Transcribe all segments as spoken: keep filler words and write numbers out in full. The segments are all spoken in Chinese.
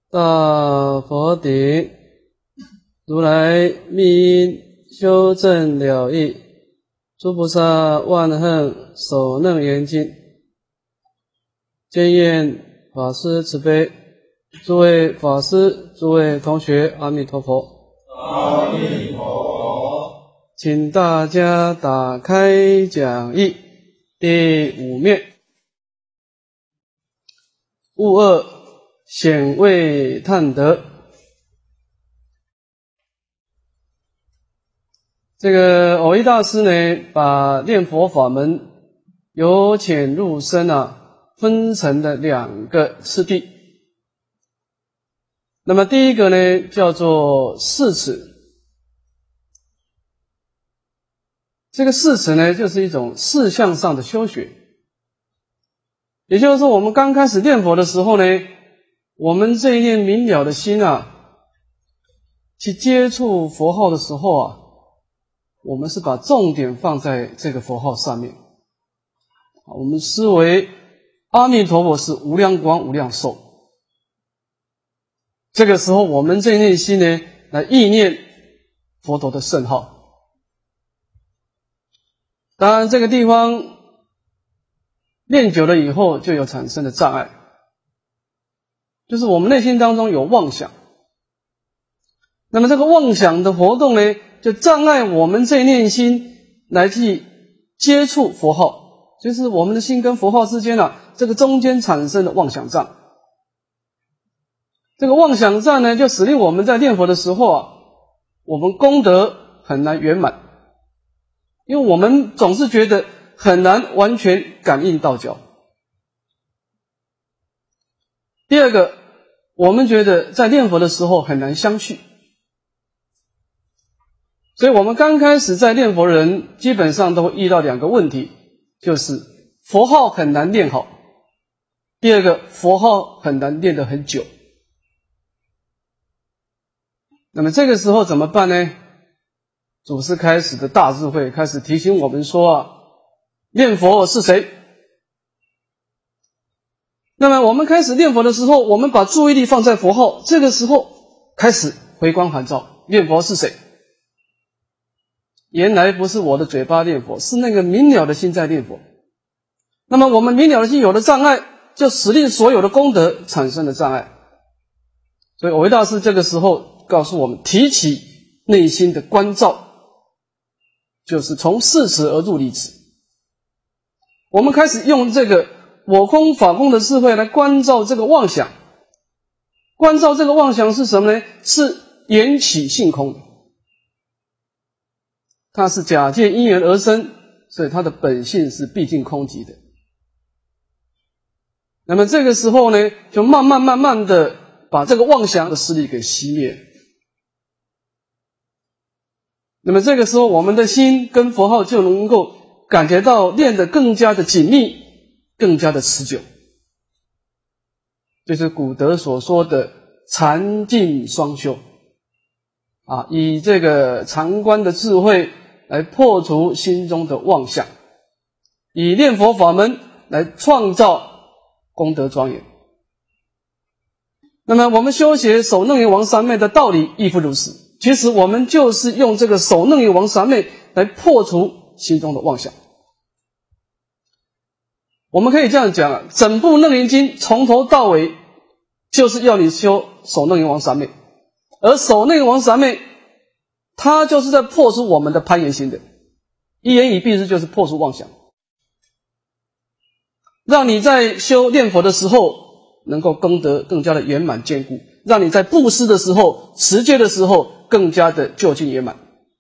大佛顶，如来密因修正了义，诸菩萨万恨所能严禁。见愿法师慈悲，诸位法师，诸位同学，阿弥陀佛。 阿弥陀佛。 请大家打开讲义第五面，悟二显位探得。这个蕅益大师呢，把念佛法门由浅入深啊，分成了两个次第。那么第一个呢，叫做四持。这个四持呢，就是一种事相上的修学。也就是说，我们刚开始念佛的时候呢，我们这一念明了的心啊，去接触佛号的时候啊，我们是把重点放在这个佛号上面。我们思维阿弥陀佛是无量光无量寿。这个时候我们这一念心呢，来意念佛陀的圣号。当然这个地方念久了以后，就有产生的障碍，就是我们内心当中有妄想。那么这个妄想的活动呢，就障碍我们这一念心来去接触佛号，就是我们的心跟佛号之间啊，这个中间产生的妄想障。这个妄想障呢，就使令我们在念佛的时候啊，我们功德很难圆满，因为我们总是觉得很难完全感应道交。第二个，我们觉得在念佛的时候很难相续。所以我们刚开始在念佛的人，基本上都会遇到两个问题，就是佛号很难念好，第二个，佛号很难念得很久。那么这个时候怎么办呢？祖师开始的大智慧开始提醒我们说啊，念佛是谁？那么我们开始念佛的时候，我们把注意力放在佛号，这个时候开始回光返照，念佛是谁？原来不是我的嘴巴念佛，是那个明了的心在念佛。那么我们明了的心有了障碍，就使令所有的功德产生了障碍。所以蕅益大师这个时候告诉我们，提起内心的关照，就是从四持而入离持。我们开始用这个我空法空的智慧来关照这个妄想。关照这个妄想是什么呢？是缘起性空的。它是假借因缘而生，所以它的本性是毕竟空寂的。那么这个时候呢，就慢慢慢慢的把这个妄想的势力给熄灭。那么这个时候我们的心跟佛号就能够感觉到练得更加的紧密，更加的持久。就是古德所说的禅净双修啊，以这个禅观的智慧来破除心中的妄想，以念佛法门来创造功德庄严。那么我们修学首楞严王三昧的道理亦复如此，其实我们就是用这个首楞严王三昧来破除心中的妄想。我们可以这样讲啊，整部楞严经从头到尾就是要你修首楞严王三昧，而首楞严王三昧它就是在破除我们的攀缘心的，一言以蔽之，就是破除妄想，让你在修念佛的时候能够功德更加的圆满坚固，让你在布施的时候、持戒的时候更加的究竟圆满。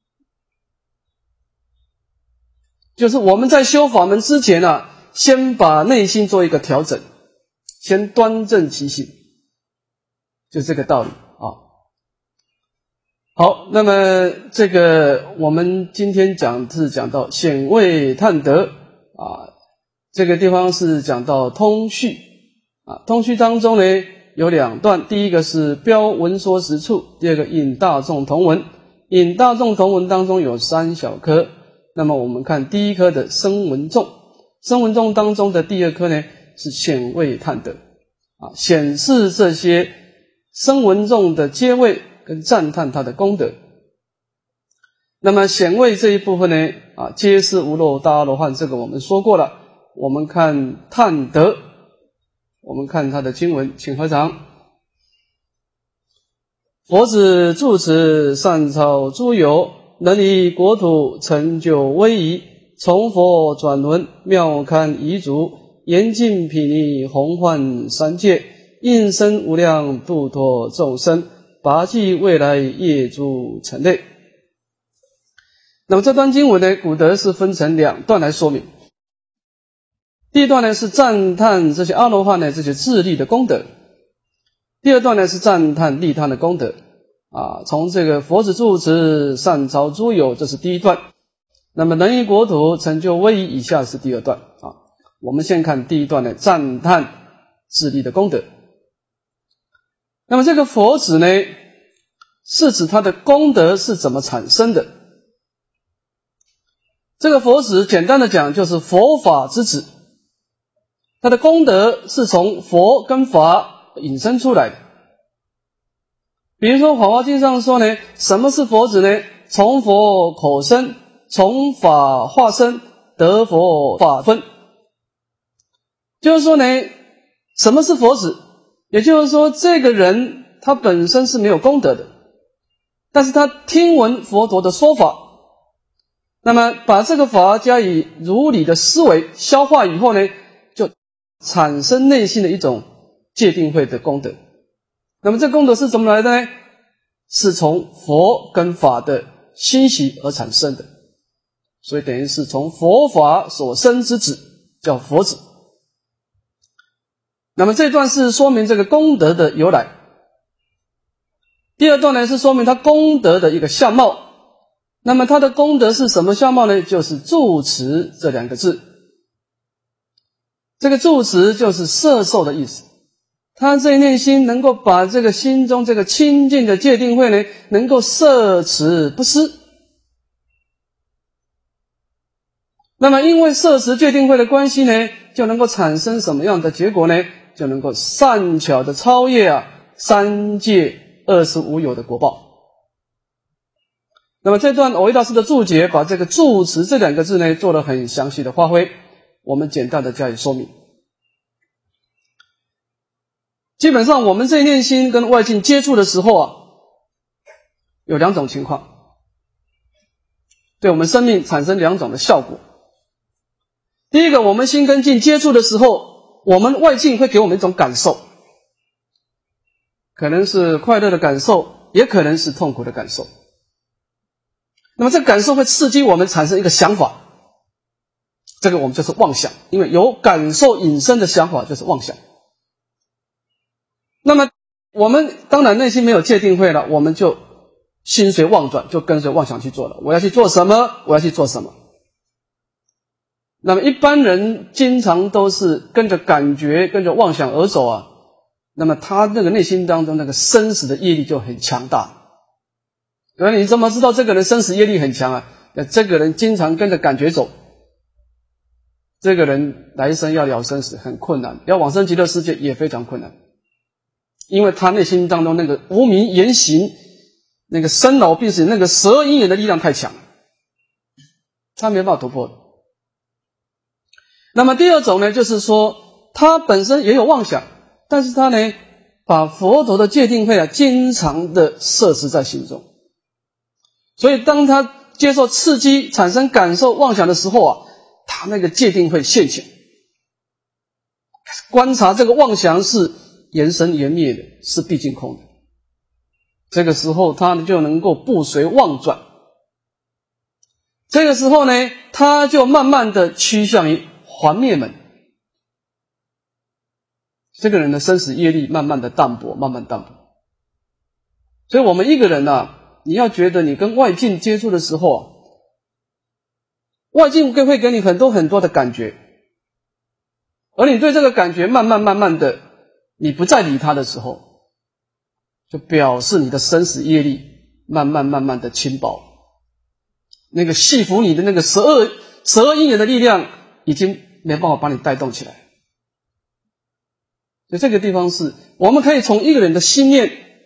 就是我们在修法门之前啊，先把内心做一个调整，先端正其心，就这个道理啊。好，那么这个我们今天讲是讲到显位探得啊，这个地方是讲到通序啊，通序当中呢有两段，第一个是标文说实处，第二个引大众同文。引大众同文当中有三小科，那么我们看第一科的声闻众，声闻众当中的第二科呢是显位探得啊，显示这些声闻众的接位跟赞叹他的功德。那么显位这一部分呢，啊，皆是无漏大阿罗汉，这个我们说过了。我们看叹德，我们看他的经文，请合掌。佛子住持善超诸有，能以国土成就威仪，从佛转轮，妙堪遗足，严禁毗尼，弘幻三界，应身无量度脱众生，拔济未来业诸尘类。那么这段经文呢，古德是分成两段来说明。第一段呢是赞叹这些阿罗汉呢这些自利的功德，第二段呢是赞叹利他的功德啊。从这个佛子住持善超诸有，这是第一段。那么能以国土成就威仪，以下是第二段啊。我们先看第一段的赞叹自利的功德。那么这个佛子呢，是指他的功德是怎么产生的。这个佛子简单的讲就是佛法之子，他的功德是从佛跟法引申出来的。比如说《法华经》上说呢，什么是佛子呢？从佛口生，从法化身，得佛法分。就是说呢，什么是佛子？也就是说，这个人他本身是没有功德的，但是他听闻佛陀的说法，那么把这个法加以如理的思维消化以后呢，就产生内心的一种戒定慧的功德。那么这功德是怎么来的呢？是从佛跟法的欣喜而产生的，所以等于是从佛法所生之子，叫佛子。那么这段是说明这个功德的由来。第二段呢是说明他功德的一个相貌。那么他的功德是什么相貌呢？就是住持这两个字。这个住持就是摄受的意思。他这一念心能够把这个心中这个清净的戒定慧呢，能够摄持不失。那么因为摄持戒定慧的关系呢，就能够产生什么样的结果呢？就能够善巧的超越啊三界二十无有的果报。那么这段蕅益大师的注解把这个住持这两个字呢做了很详细的发挥，我们简单的加以说明。基本上我们这一念心跟外境接触的时候啊，有两种情况，对我们生命产生两种的效果。第一个，我们心跟境接触的时候，我们外境会给我们一种感受，可能是快乐的感受，也可能是痛苦的感受。那么这个感受会刺激我们产生一个想法，这个我们就是妄想，因为有感受引申的想法就是妄想。那么我们当然内心没有戒定慧了，我们就心随妄转，就跟随妄想去做了。我要去做什么？我要去做什么？那么一般人经常都是跟着感觉，跟着妄想而走啊，那么他那个内心当中那个生死的业力就很强大。那你怎么知道这个人生死业力很强啊？那这个人经常跟着感觉走，这个人来生要了生死很困难，要往生极乐世界也非常困难，因为他内心当中那个无明言行，那个生老病死，那个十二因缘的力量太强，他没办法突破的。那么第二种呢，就是说他本身也有妄想，但是他呢把佛陀的戒定慧啊经常的摄持在心中，所以当他接受刺激产生感受妄想的时候啊，他那个戒定慧现前，观察这个妄想是缘生缘灭的，是毕竟空的，这个时候他就能够不随妄转，这个时候呢他就慢慢的趋向于还灭门，这个人的生死业力慢慢的淡薄，慢慢淡薄。所以我们一个人啊，你要觉得你跟外境接触的时候啊，外境会给你很多很多的感觉，而你对这个感觉慢慢慢慢的你不再理他的时候，就表示你的生死业力慢慢慢慢的轻薄，那个系服你的那个十二十二因缘的力量已经没办法把你带动起来。所以这个地方是我们可以从一个人的心念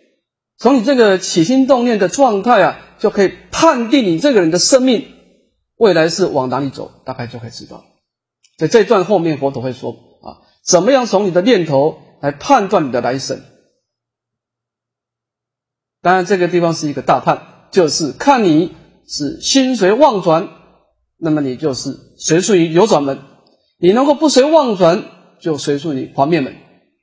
从你这个起心动念的状态啊，就可以判定你这个人的生命未来是往哪里走，大概就可以知道。在这一段后面佛陀会说啊，怎么样从你的念头来判断你的来生。当然这个地方是一个大判，就是看你是心随妄转，那么你就是随顺于流转门，你能够不随妄转，就随顺于还灭门。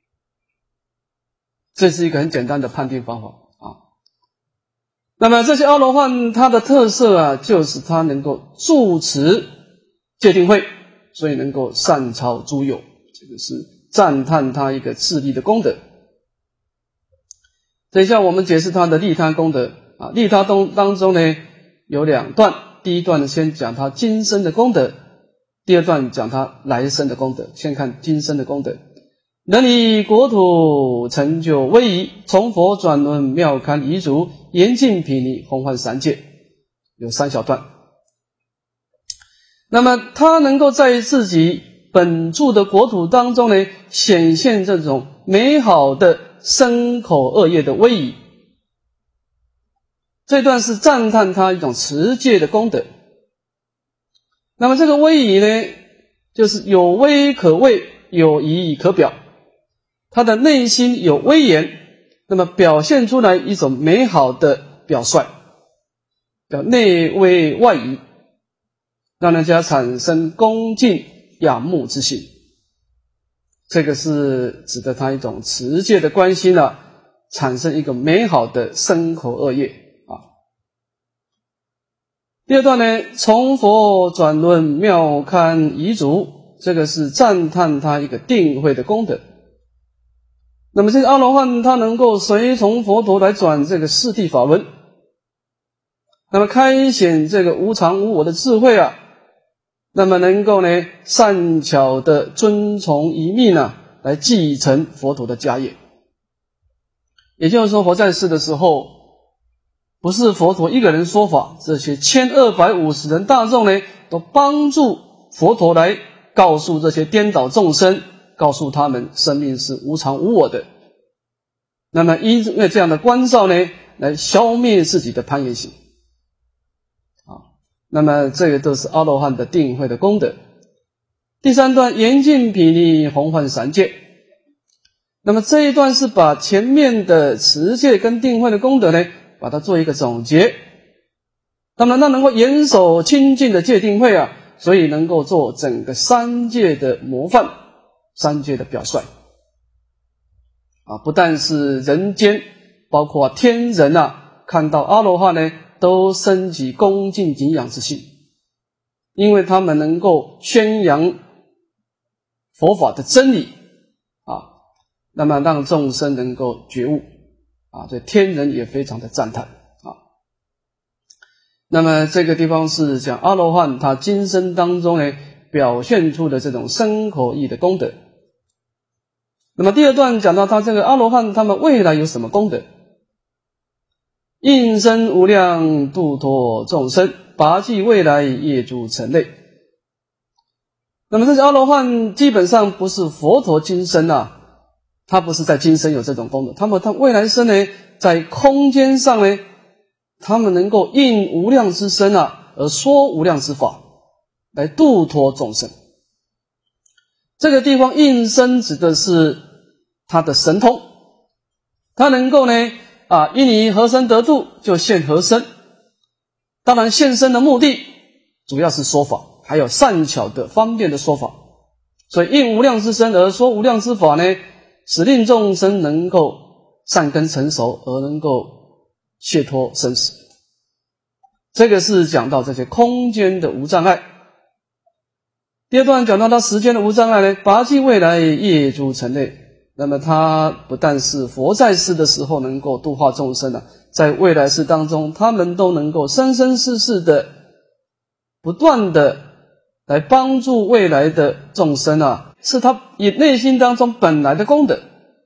这是一个很简单的判定方法啊。那么这些阿罗汉他的特色啊，就是他能够住持戒定慧，所以能够善超诸有，这个是赞叹他一个自利的功德。等一下我们解释他的利他功德啊，利他当当中呢有两段，第一段先讲他今生的功德，第二段讲他来生的功德。先看今生的功德，能以国土成就威仪，从佛转轮妙堪遗足，严禁毗尼洪换三界，有三小段。那么他能够在自己本住的国土当中呢，显现这种美好的身口恶业的威仪。这段是赞叹他一种持戒的功德。那么这个威仪呢，就是有威可畏，有仪可表。他的内心有威严，那么表现出来一种美好的表率，叫内威外仪，让人家产生恭敬仰慕之心。这个是指的他一种持戒的关心啊，产生一个美好的身口恶业啊。第二段呢，从佛转轮妙堪遗足，这个是赞叹他一个定慧的功德。那么这个阿罗汉他能够随从佛陀来转这个四谛法轮，那么开显这个无常无我的智慧啊，那么能够呢善巧的遵从一命啊，来继承佛陀的家业。也就是说，佛在世的时候，不是佛陀一个人说法，这些千二百五十人大众呢，都帮助佛陀来告诉这些颠倒众生，告诉他们生命是无常无我的。那么因为这样的关照呢，来消灭自己的攀缘心啊。那么这个都是阿罗汉的定慧的功德。第三段，严禁毗尼洪换三界。那么这一段是把前面的持戒跟定慧的功德呢，把它做一个总结。那么它能够严守清净的戒定慧啊，所以能够做整个三界的模范，三界的表率啊。不但是人间，包括天人啊，看到阿罗汉呢，都升起恭敬敬仰之心，因为他们能够宣扬佛法的真理啊，那么让众生能够觉悟啊，这天人也非常的赞叹啊。那么这个地方是讲阿罗汉他今生当中呢，表现出的这种身口意的功德。那么第二段讲到他这个阿罗汉他们未来有什么功德，应身无量度脱众生，拔济未来业诸尘类。那么这些阿罗汉基本上不是佛陀今生啊，他不是在今生有这种功德，他们他未来生呢，在空间上呢，他们能够应无量之身啊，而说无量之法，来度脱众生。这个地方应身指的是他的神通，他能够呢啊，因你何身得度，就现何身。当然现身的目的主要是说法，还有善巧的方便的说法，所以应无量之身而说无量之法呢，使令众生能够善根成熟，而能够解脱生死。这个是讲到这些空间的无障碍。第二段讲到他时间的无障碍呢，拔济未来业诸尘类。那么他不但是佛在世的时候能够度化众生啊，在未来世当中，他们都能够生生世世的不断的来帮助未来的众生啊，是他以内心当中本来的功德。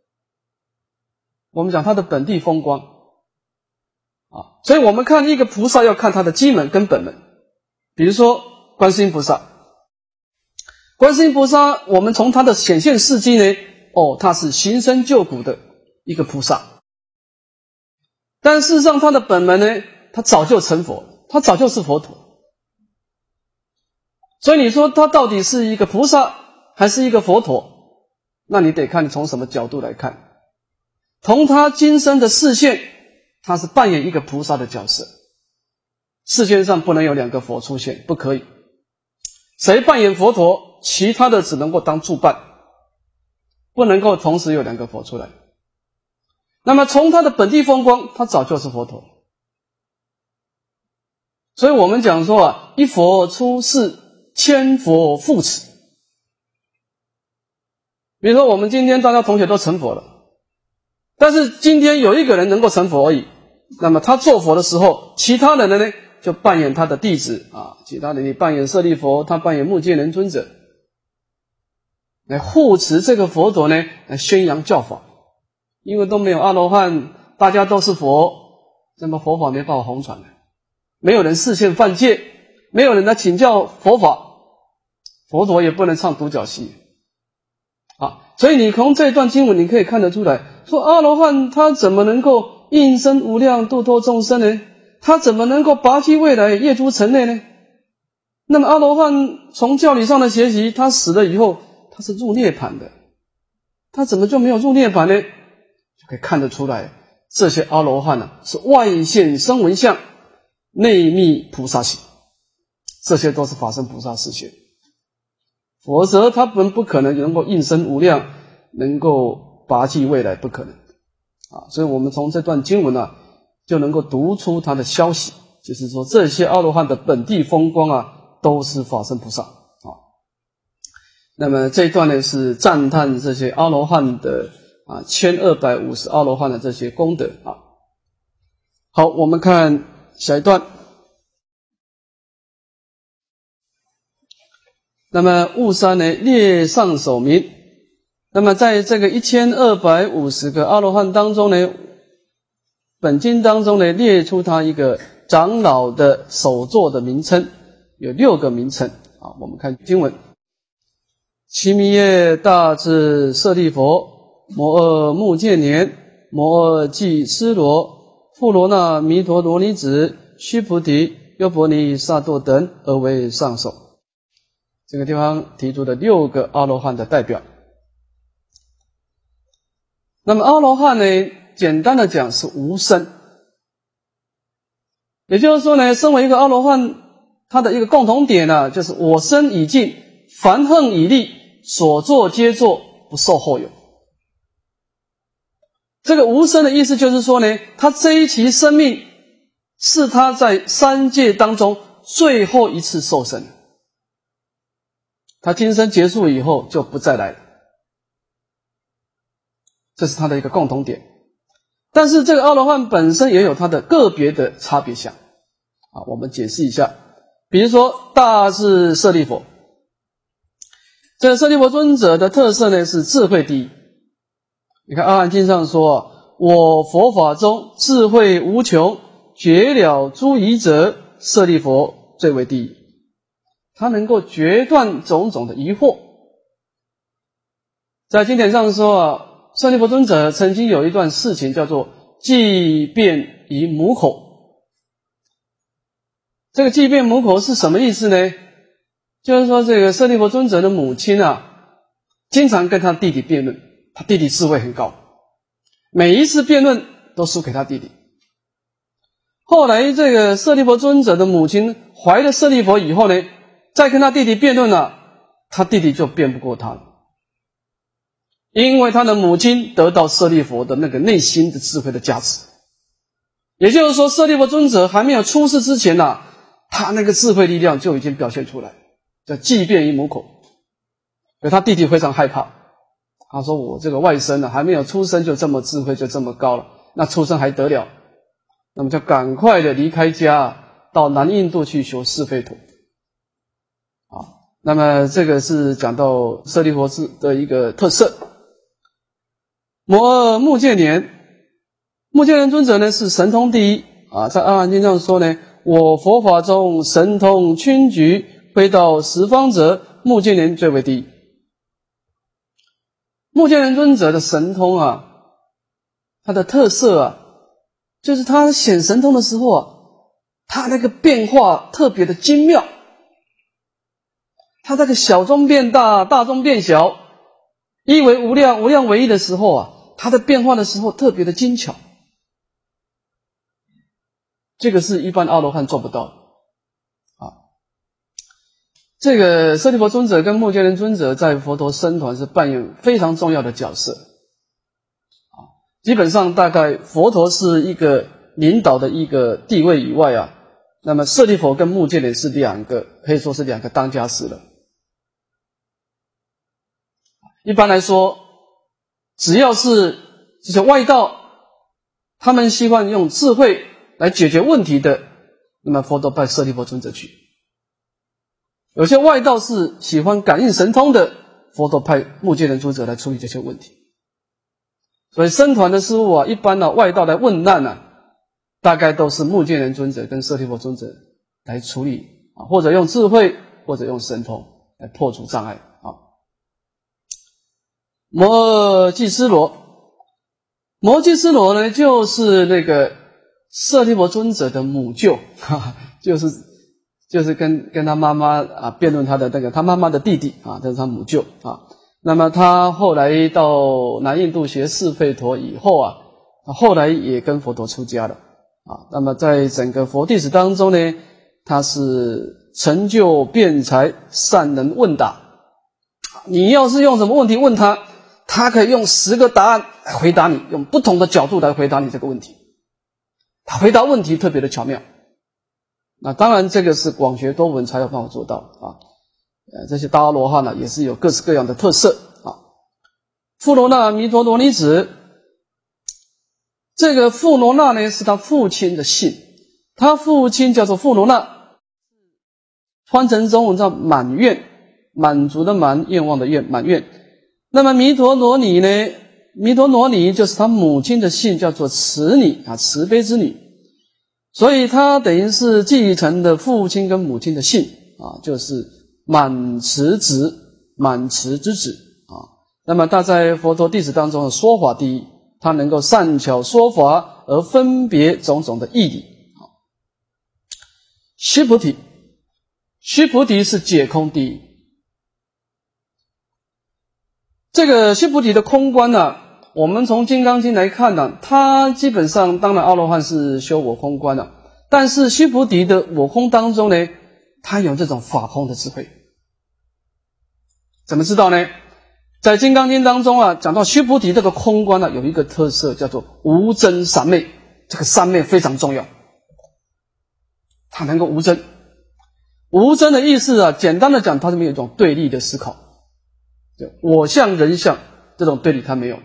我们讲他的本地风光啊，所以我们看一个菩萨要看他的基门跟本门。比如说观世音菩萨，观世音菩萨我们从他的显现事迹呢，哦，他是行深救苦的一个菩萨。 但事实上他的本门呢，他早就成佛，他早就是佛陀。所以你说他到底是一个菩萨还是一个佛陀，那你得看你从什么角度来看。从他今生的视线，他是扮演一个菩萨的角色。世间上不能有两个佛出现，不可以。谁扮演佛陀，其他的只能够当助伴，不能够同时有两个佛出来。那么从他的本地风光，他早就是佛陀。所以我们讲说啊，一佛出世，千佛护持。比如说我们今天大家同学都成佛了，但是今天有一个人能够成佛而已，那么他做佛的时候，其他人呢就扮演他的弟子啊，其他人你扮演舍利佛，他扮演目犍连尊者，来护持这个佛陀呢，来宣扬教法。因为都没有阿罗汉，大家都是佛，那么佛法没办法弘传的，没有人示现犯戒，没有人来请教佛法，佛陀也不能唱独角戏啊。所以你从这段经文你可以看得出来，说阿罗汉他怎么能够应身无量度脱众生呢？他怎么能够拔济未来业诸尘类呢？那么阿罗汉从教理上的学习，他死了以后他是入涅槃的，他怎么就没有入涅槃呢？就可以看得出来，这些阿罗汉啊，是外现声闻相，内密菩萨行，这些都是法身菩萨示现，否则他们不可能能够应身无量，能够拔济未来，不可能啊。所以我们从这段经文啊，就能够读出他的消息，就是说这些阿罗汉的本地风光啊，都是法身菩萨啊。那么这一段呢，是赞叹这些阿罗汉的啊，千二百五十阿罗汉的这些功德啊。好，我们看下一段。那么悟山呢，列上首名。那么在这个一千二百五十个阿罗汉当中呢，本经当中呢，列出他一个长老的首座的名称，有六个名称啊。我们看经文：其名业大智舍利佛。摩诃目犍连，摩诃季尸罗，富罗那弥陀罗尼子，须菩提，优婆尼萨埵等而为上首。这个地方提出的六个阿罗汉的代表。那么阿罗汉呢，简单的讲是无生，也就是说呢，身为一个阿罗汉，他的一个共同点呢、啊，就是我生已尽，凡横已立，所作皆作，不受后有。这个无生的意思就是说呢，他这一期生命是他在三界当中最后一次受生，他今生结束以后就不再来了，这是他的一个共同点。但是这个阿罗汉本身也有他的个别的差别相啊，我们解释一下。比如说大智舍利佛，这个舍利佛尊者的特色呢是智慧第一。你看阿含经上说，我佛法中智慧无穷，绝了诸疑者，舍利佛最为第一。他能够决断种种的疑惑。在经典上说啊，舍利弗尊者曾经有一段事情叫做寂变于母口。这个寂变母口是什么意思呢？就是说这个舍利弗尊者的母亲啊，经常跟他弟弟辩论，他弟弟智慧很高，每一次辩论都输给他弟弟。后来这个舍利弗尊者的母亲怀了舍利弗以后呢，再跟他弟弟辩论了、啊，他弟弟就辩不过他了。因为他的母亲得到舍利弗的那个内心的智慧的加持，也就是说舍利弗尊者还没有出世之前呢、啊，他那个智慧力量就已经表现出来，叫寂变于母口。所以他弟弟非常害怕，他说我这个外甥呢、啊、还没有出生就这么智慧就这么高了，那出生还得了，那么就赶快的离开家到南印度去修四吠陀啊。那么这个是讲到舍利弗的一个特色。摩诃目犍连，目犍连尊者呢是神通第一啊，在阿含经上说呢，我佛法中神通均局，飞到十方者，目犍连最为第一。目犍连尊者的神通啊，他的特色啊， 就是他显神通的时候啊，他那个变化特别的精妙，他这个小中变大，大中变小，一为无量，无量为一的时候啊，他的变化的时候特别的精巧，这个是一般阿罗汉做不到的啊。这个舍利弗尊者跟目犍连尊者在佛陀僧团是扮演非常重要的角色啊。基本上大概佛陀是一个领导的一个地位以外啊，那么舍利弗跟目犍连是两个，可以说是两个当家师了。一般来说，只要是这些外道，他们希望用智慧来解决问题的，那么佛陀派舍利弗尊者去。有些外道是喜欢感应神通的，佛陀派目犍连尊者来处理这些问题。所以僧团的师父啊，一般呢、啊、外道来问难啊，大概都是目犍连尊者跟舍利弗尊者来处理啊，或者用智慧，或者用神通来破除障碍啊。摩髻尸罗，摩髻尸罗呢，就是那个舍利弗尊者的母舅，哈哈，就是就是跟跟他妈妈啊辩论他的那个他妈妈的弟弟啊，这是他母舅啊。那么他后来到南印度学四吠陀以后啊，后来也跟佛陀出家了啊。那么在整个佛弟子当中呢，他是成就辩才，善能问答。你要是用什么问题问他，他可以用十个答案来回答你，用不同的角度来回答你这个问题。他回答问题特别的巧妙。那当然这个是广学多闻才有办法做到啊。呃，这些大阿罗汉呢，也是有各式各样的特色啊。富罗那弥陀罗尼子，这个富罗那呢是他父亲的姓，他父亲叫做富罗那，翻成中文叫满愿，满足的满，愿望的愿，满愿。那么弥陀罗尼呢，弥陀罗尼就是他母亲的姓，叫做慈女啊，慈悲之女。所以他等于是继承的父亲跟母亲的姓啊，就是满慈子，满慈之子啊。那么他在佛陀弟子当中的说法第一，他能够善巧说法而分别种种的义理啊。须菩提，须菩提是解空第一。这个须菩提的空观呢、啊，我们从《金刚经》来看呢、啊，他基本上当然阿罗汉是修我空观了、啊，但是须菩提的我空当中呢，他有这种法空的智慧。怎么知道呢？在《金刚经》当中啊，讲到须菩提这个空观呢、啊，有一个特色叫做无争三昧，这个三昧非常重要，他能够无争。无争的意思啊，简单的讲，它是没有一种对立的思考。就我相人相这种对立他没有。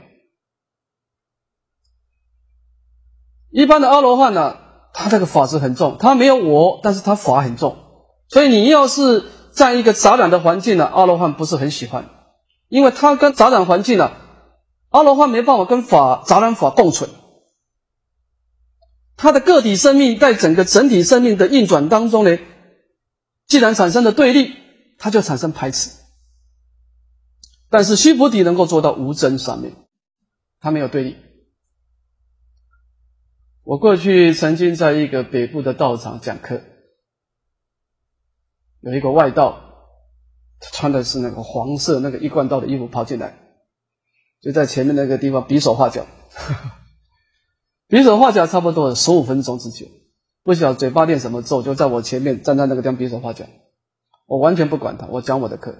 一般的阿罗汉呢、啊，他这个法执很重，他没有我，但是他法很重。所以你要是在一个杂染的环境呢、啊，阿罗汉不是很喜欢，因为他跟杂染环境呢、啊，阿罗汉没办法跟法杂染法共存。他的个体生命在整个整体生命的运转当中呢，既然产生了对立，他就产生排斥。但是须菩提能够做到无争三昧，他没有对立。我过去曾经在一个北部的道场讲课，有一个外道，他穿的是那个黄色那个一贯道的衣服跑进来，就在前面那个地方比手画脚，比手画脚差不多有十五分钟之久，不晓得嘴巴念什么咒，就在我前面站在那个地方比手画脚，我完全不管他，我讲我的课。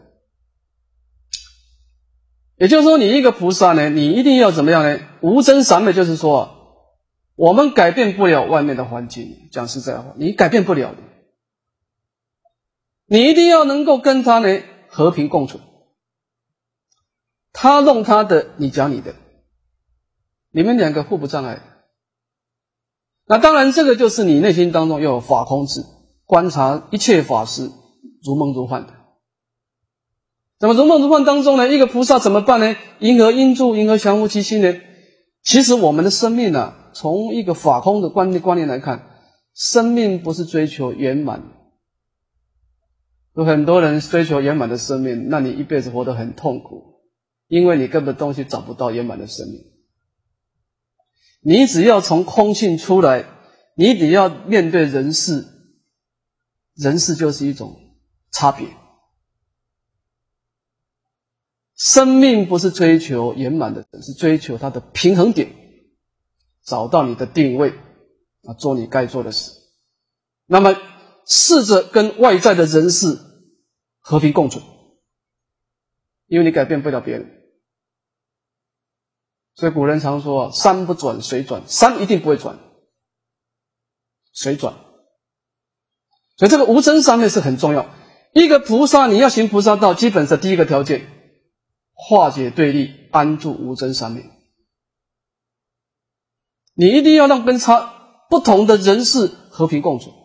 也就是说，你一个菩萨呢，你一定要怎么样呢？无争三昧，就是说、啊，我们改变不了外面的环境。讲实在话，你改变不了的，你一定要能够跟他呢和平共处。他弄他的，你讲你的，你们两个互不障碍。那当然，这个就是你内心当中要有法空智，观察一切法事如梦如幻的。那么如梦如幻当中呢，一个菩萨怎么办呢？因何因住，因何降伏其心呢？其实我们的生命啊，从一个法空的观念观念来看，生命不是追求圆满。有很多人追求圆满的生命，那你一辈子活得很痛苦，因为你根本东西找不到圆满的生命。 你只要从空性出来，你只要面对人世，人世就是一种差别。生命不是追求圆满的，是追求它的平衡点，找到你的定位啊，做你该做的事。那么试着跟外在的人事和平共处，因为你改变不了别人。所以古人常说山不转水转，山一定不会转，水转。所以这个无争三昧是很重要。一个菩萨你要行菩萨道，基本上第一个条件，化解对立，安住无争三昧。你一定要让跟差不同的人事和平共处，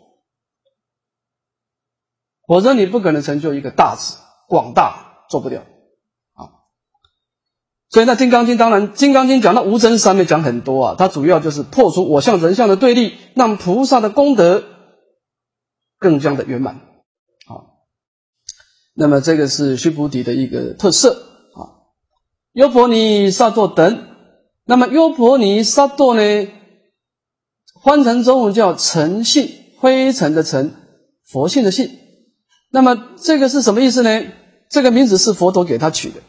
否则你不可能成就一个大智广大，做不了啊。所以那《金刚经》当然，《金刚经》讲到无争三昧讲很多啊，它主要就是破除我相人相的对立，让菩萨的功德更加的圆满啊。那么这个是须菩提的一个特色啊。优婆尼萨埵等，那么优婆尼萨埵呢，翻成中文叫尘性，灰尘的尘，佛性的性。那么这个是什么意思呢？这个名字是佛陀给他取的，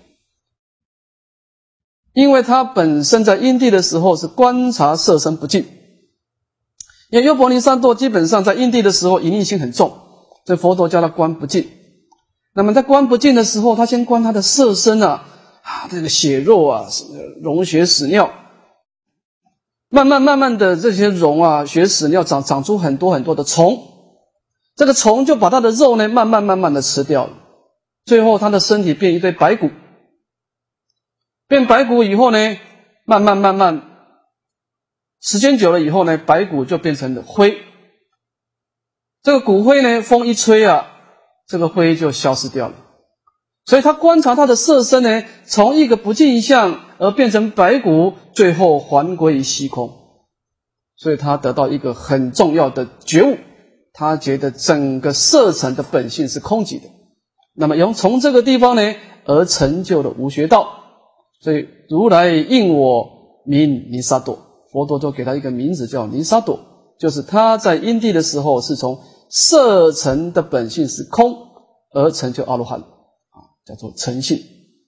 因为他本身在因地的时候是观察色身不净，因为优婆尼萨埵基本上在因地的时候淫欲心很重，所以佛陀叫他观不净。那么在观不净的时候，他先观他的色身啊，啊这个血肉啊，溶血屎尿，慢慢慢慢的这些溶啊血屎尿长长出很多很多的虫，这个虫就把他的肉呢慢慢慢慢的吃掉了，最后他的身体变一堆白骨，变白骨以后呢，慢慢慢慢时间久了以后呢，白骨就变成了灰，这个骨灰呢风一吹啊，这个灰就消失掉了。所以他观察他的色身呢，从一个不净相而变成白骨，最后还归于虚空。所以他得到一个很重要的觉悟，他觉得整个色尘的本性是空寂的。那么由从这个地方呢，而成就了无学道。所以如来应我名尼萨埵，佛陀就给他一个名字叫尼萨埵，就是他在因地的时候是从色尘的本性是空而成就阿罗汉。叫做诚信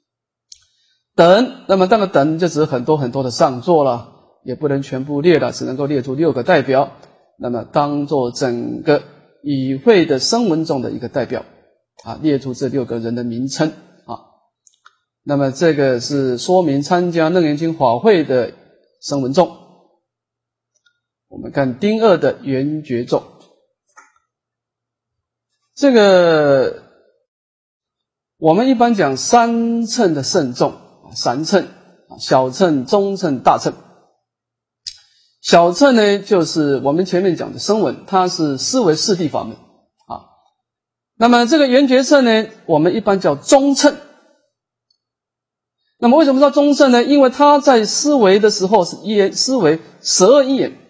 等，那么当然等就只是很多很多的上座了，也不能全部列了，只能够列出六个代表，那么当做整个与会的声闻众的一个代表啊，列出这六个人的名称啊。那么这个是说明参加楞严经法会的声闻众。我们看丁二的圆觉众，这个我们一般讲三乘的圣众，三乘，小乘、中乘、大乘。小乘呢，就是我们前面讲的声闻，它是思维四谛法门啊。那么这个圆觉乘呢，我们一般叫中乘。那么为什么叫中乘呢？因为他在思维的时候是一言思维十二因缘。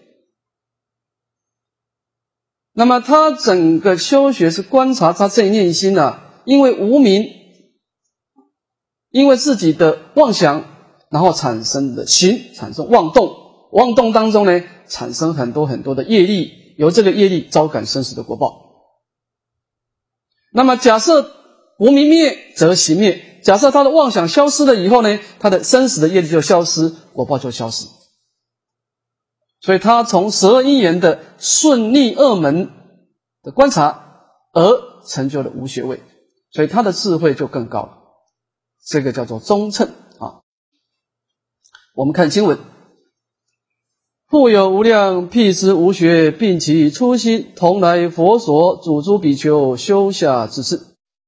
那么他整个修学是观察他这一念心啊，因为无明，因为自己的妄想，然后产生的心，产生妄动，妄动当中呢，产生很多很多的业力，由这个业力招感生死的果报。那么假设无明灭，则行灭，假设他的妄想消失了以后呢，他的生死的业力就消失，果报就消失。所以他从十二因缘的顺逆二门的观察，而成就了无学位，所以他的智慧就更高了。这个叫做中乘啊。我们看经文，复有无量辟支无学，并其初心，同来佛所，主诸比丘修下之事。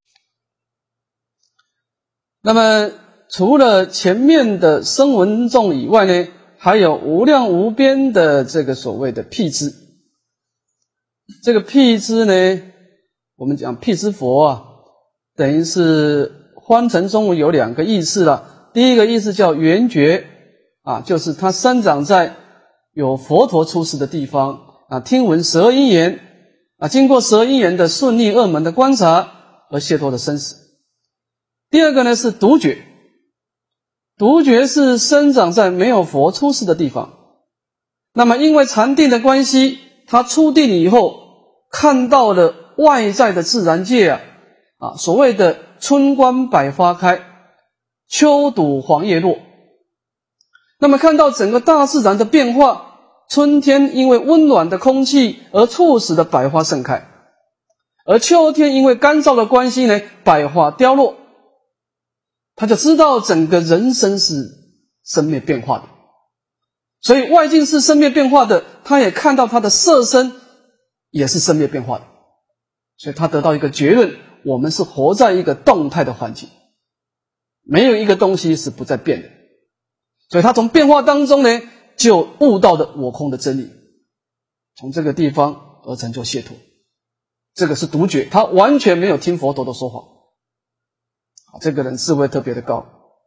那么除了前面的声闻众以外呢，还有无量无边的这个所谓的辟支。这个辟支呢，我们讲辟支佛啊，等于是翻成中文有两个意思了。第一个意思叫圆觉啊，就是它生长在有佛陀出世的地方啊，听闻十二因缘啊，经过十二因缘的顺逆二门的观察而解脱的生死。第二个呢是独觉，独觉是生长在没有佛出世的地方那么因为禅定的关系，他出定以后看到了外在的自然界啊，啊，所谓的春观百花开，秋睹黄叶落。那么看到整个大自然的变化，春天因为温暖的空气而促使的百花盛开，而秋天因为干燥的关系呢，百花凋落。他就知道整个人生是生灭变化的，所以外境是生灭变化的，他也看到他的色身也是生灭变化的，所以他得到一个结论：我们是活在一个动态的环境，没有一个东西是不再变的。所以他从变化当中呢，就悟到了我空的真理，从这个地方而成就解脱。这个是独觉，他完全没有听佛陀的说法。这个人智慧特别的高。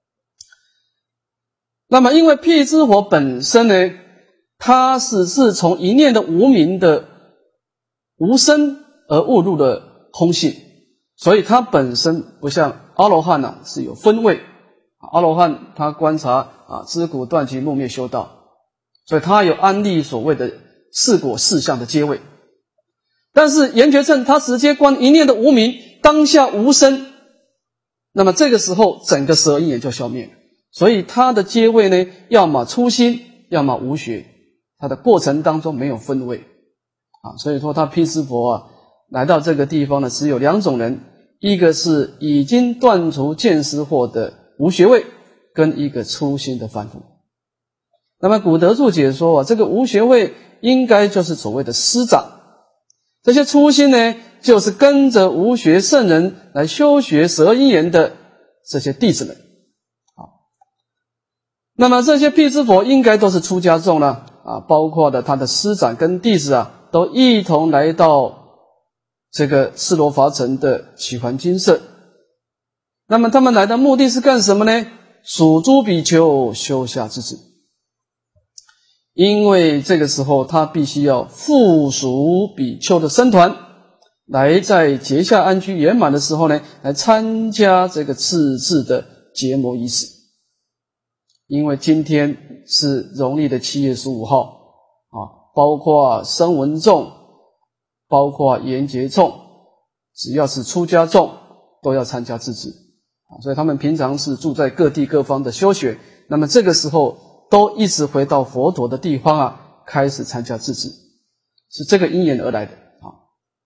那么因为辟支佛本身呢，他是是从一念的无明的无生而悟入了空性，所以他本身不像阿罗汉啊是有分位。阿罗汉他观察啊知苦断集木灭修道，所以他有安立所谓的四果四相的阶位。但是圆觉乘他直接观一念的无明，当下无生，那么这个时候整个十二因缘就消灭了。所以他的阶位呢，要么初心，要么无学，他的过程当中没有分位啊。所以说他辟支佛啊来到这个地方呢，只有两种人，一个是已经断除见思惑的无学位，跟一个初心的凡夫。那么古德注解说啊，这个无学位应该就是所谓的师长，这些初心呢，就是跟着无学圣人来修学十二因缘的这些弟子们。好，那么这些辟支佛应该都是出家众了啊，包括的他的师长跟弟子啊，都一同来到这个四罗伐城的祇桓精舍。那么他们来的目的是干什么呢？属诸比丘修下之志。因为这个时候他必须要附属比丘的僧团，来在结下安居圆满的时候呢，来参加这个次次的结魔仪式。因为今天是农历的七月十五号啊，包括声闻众，包括缘觉众，只要是出家众都要参加次次啊，所以他们平常是住在各地各方的修学，那么这个时候都一直回到佛陀的地方啊，开始参加次次，是这个因缘而来的啊。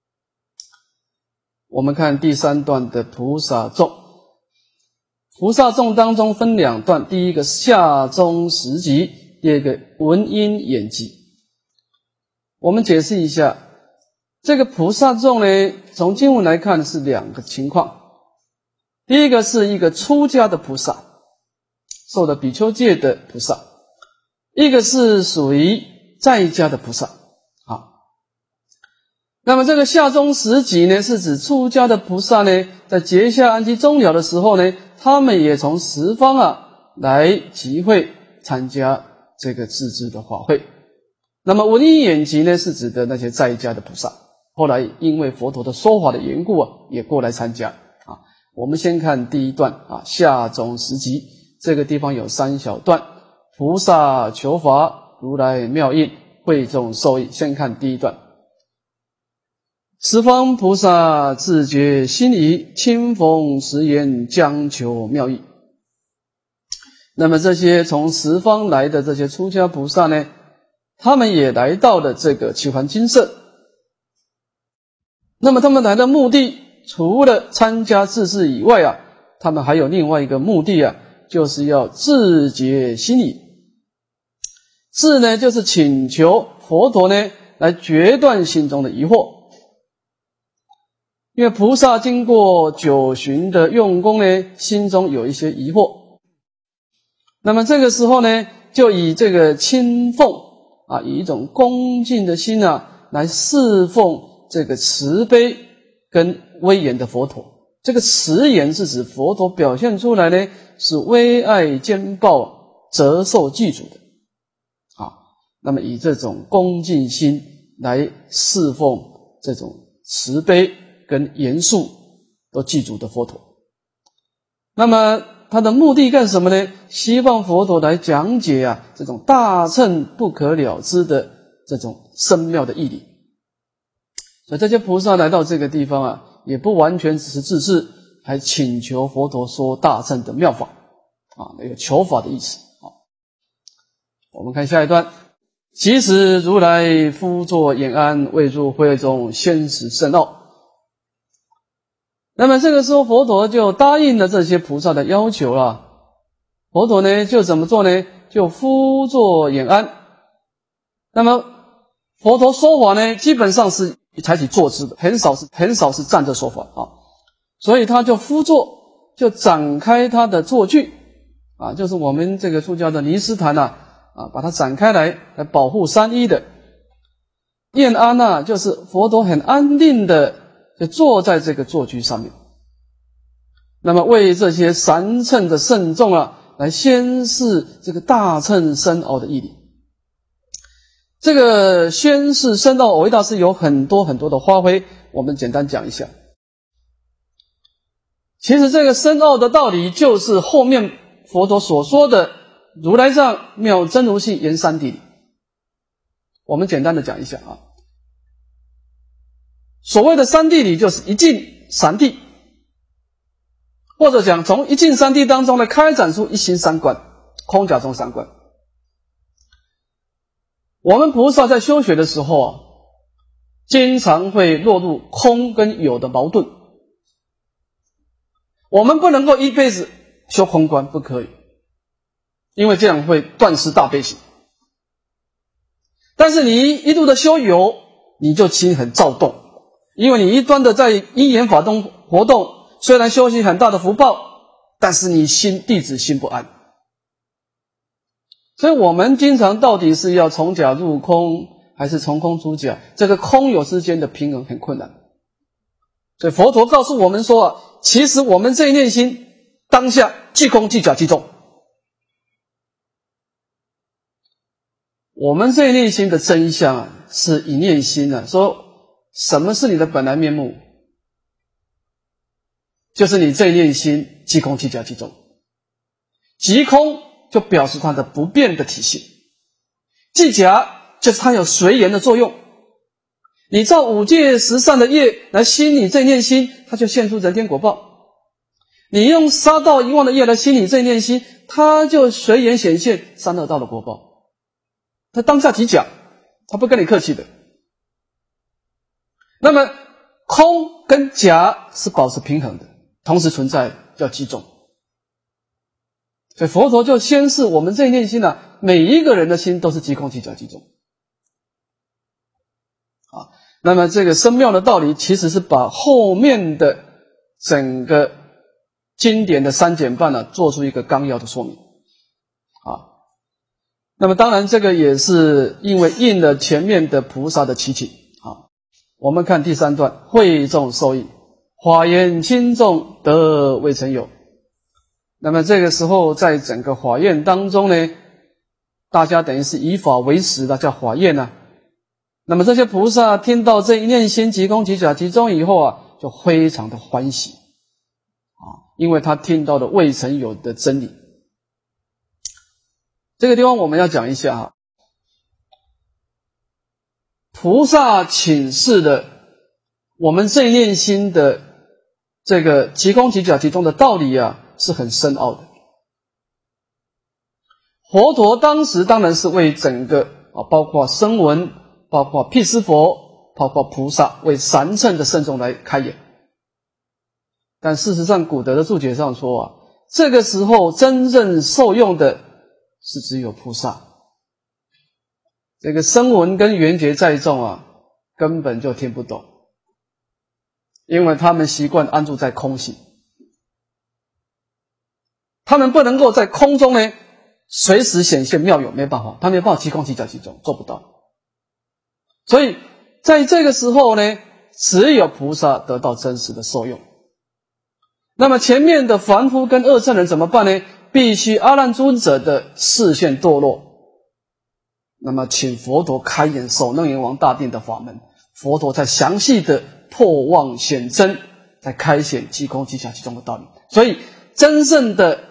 我们看第三段的菩萨众，菩萨众当中分两段，第一个下中十级，第二个闻音眼级。我们解释一下，这个菩萨众呢，从经文来看是两个情况。第一个是一个出家的菩萨，受了比丘戒的菩萨，一个是属于在家的菩萨啊。那么这个下中十级呢，是指出家的菩萨呢，在结下安居终了的时候呢，他们也从十方啊来集会参加这个自治的法会。那么闻音眼级呢，是指的那些在家的菩萨，后来因为佛陀的说法的缘故啊，也过来参加啊。我们先看第一段啊，下中十级，这个地方有三小段，菩萨求法，如来妙应，会众受益。先看第一段，十方菩萨自觉心仪，亲逢时言，将求妙益。那么这些从十方来的这些出家菩萨呢，他们也来到了这个祇桓精舍。那么他们来的目的，除了参加自治以外啊，他们还有另外一个目的啊，就是要自觉心疑。自呢，就是请求佛陀呢来决断心中的疑惑。因为菩萨经过九旬的用功呢，心中有一些疑惑，那么这个时候呢，就以这个亲奉啊，以一种恭敬的心啊，来侍奉这个慈悲跟威严的佛陀。这个慈严是指佛陀表现出来呢，是威爱兼报，责受具足的啊。那么以这种恭敬心来侍奉这种慈悲跟严肃都具足的佛陀。那么他的目的干什么呢？希望佛陀来讲解啊这种大乘不可了知的这种深妙的义理。所以这些菩萨来到这个地方啊，也不完全只是自视，还请求佛陀说大乘的妙法啊，有求法的意思啊。我们看下一段，其实如来敷作演安，未入会中，先识深奥。那么这个时候佛陀就答应了这些菩萨的要求了。佛陀呢就怎么做呢？就敷作演安。那么佛陀说法呢，基本上是采取坐姿的，很少是很少是站着说法啊。所以他就敷坐，就展开他的坐具啊，就是我们这个出家的尼斯坛啊，啊，把它展开来来保护三衣的。宴安啊，就是佛陀很安定的就坐在这个坐具上面，那么为这些三乘的圣众啊，来宣示这个大乘深奥的义理。这个宣示深奥，蕅益大师有很多很多的发挥，我们简单讲一下。其实这个深奥的道理，就是后面佛陀所说的如来藏妙真如性言三谛理。我们简单的讲一下啊。所谓的三谛理，就是一境三谛，或者讲从一境三谛当中呢，开展出一心三观，空假中三观。我们菩萨在修学的时候啊，经常会落入空跟有的矛盾。我们不能够一辈子修空观，不可以，因为这样会断失大悲心。但是你一度的修有，你就心很躁动，因为你一端的在因缘法中活动，虽然修习很大的福报，但是你心弟子心不安。所以我们经常到底是要从假入空，还是从空出假？这个空有之间的平衡很困难。所以佛陀告诉我们说啊，其实我们这一念心当下即空即假即中。我们这一念心的真相啊，是一念心啊。说什么是你的本来面目？就是你这一念心即空即假即中。即空就表示它的不变的体性，即假就是它有随缘的作用。你照五戒十善的业来心你这一念心，它就现出人天果报。你用杀盗遗忘的业来心你这一念心，它就随缘显现三恶道的果报。它当下即假，它不跟你客气的。那么空跟假是保持平衡的，同时存在，叫即中。所以佛陀就宣示我们这一念心啊，每一个人的心都是即空即假即中。啊，那么这个深妙的道理，其实是把后面的整个经典的三简半呢、啊，做出一个纲要的说明。啊，那么当然这个也是因为应了前面的菩萨的祈请。啊，我们看第三段，会众受益，华严轻重得未曾有。那么这个时候在整个法院当中呢，大家等于是以法为食的，叫法院啊。那么这些菩萨听到这一念心即空即假即中以后啊，就非常的欢喜啊，因为他听到了未曾有的真理。这个地方我们要讲一下啊，菩萨请示的我们这一念心的这个即空即假即中的道理啊，是很深奥的。佛陀当时当然是为整个啊，包括声闻，包括辟支佛，包括菩萨，为三乘的圣众来开演。但事实上古德的注解上说啊，这个时候真正受用的是只有菩萨。这个声闻跟缘觉在众啊，根本就听不懂，因为他们习惯安住在空性，他们不能够在空中呢随时显现妙有，没办法，他没有办法即空即假即中，做不到。所以在这个时候呢，只有菩萨得到真实的受用。那么前面的凡夫跟二乘人怎么办呢？必须阿难尊者的视线堕落，那么请佛陀开演首楞严王大定的法门，佛陀才详细的破妄显真，才开显即空即假即中的道理。所以真正的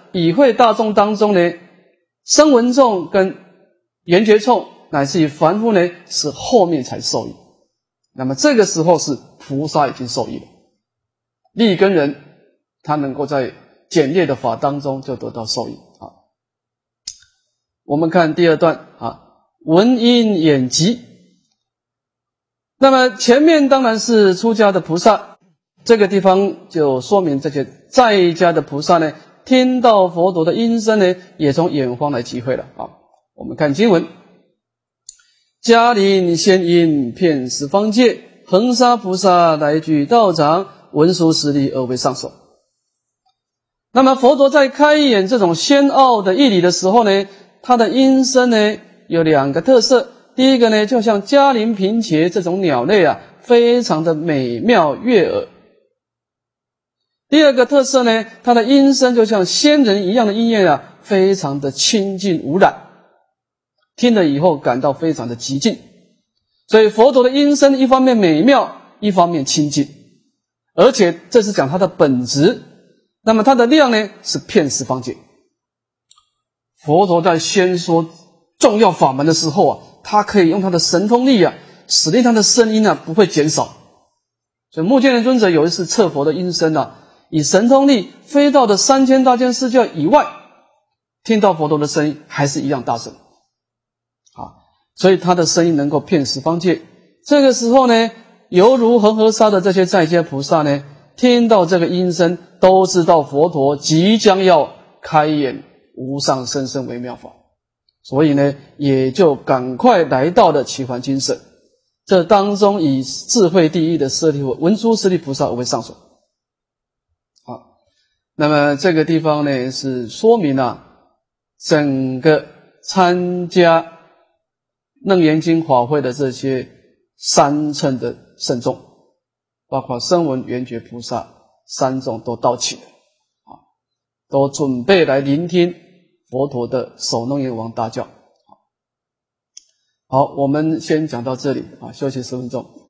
与会大众当中呢，声闻众跟缘觉众乃至于凡夫呢，是后面才受益。那么这个时候是菩萨已经受益了，利根人他能够在简略的法当中就得到受益啊。我们看第二段啊，闻因眼疾。那么前面当然是出家的菩萨，这个地方就说明这些在家的菩萨呢，听到佛陀的音声呢，也从远方来集会了啊。我们看经文，迦陵仙音遍十方界，恒沙菩萨来具道场，文殊师利而为上首。那么佛陀在开演这种仙奥的义理的时候呢，他的音声呢有两个特色。第一个呢，就像嘉陵平伽这种鸟类啊，非常的美妙悦耳。第二个特色呢，它的音声就像仙人一样的音乐啊，非常的清净无染，听了以后感到非常的极静。所以佛陀的音声一方面美妙，一方面清净，而且这是讲它的本质。那么它的量呢，是遍十方界。佛陀在宣说重要法门的时候啊，他可以用他的神通力啊，使令他的声音啊不会减少。所以目犍连尊者有一次测佛的音声啊，以神通力飞到的三千大千世界以外，听到佛陀的声音还是一样大声啊，所以他的声音能够遍十方界。这个时候呢，犹如恒河沙的这些在家菩萨呢，听到这个音声，都知道佛陀即将要开演无上甚深微妙法，所以呢，也就赶快来到了祇桓精舍。这当中以智慧第一的舍利弗文殊师利菩萨为上首。好，那么这个地方呢，是说明啊，整个参加楞严经法会的这些三乘的圣众，包括声闻缘觉菩萨三众都到齐了啊，都准备来聆听佛陀的首楞严王大教。好，我们先讲到这里啊，休息十分钟。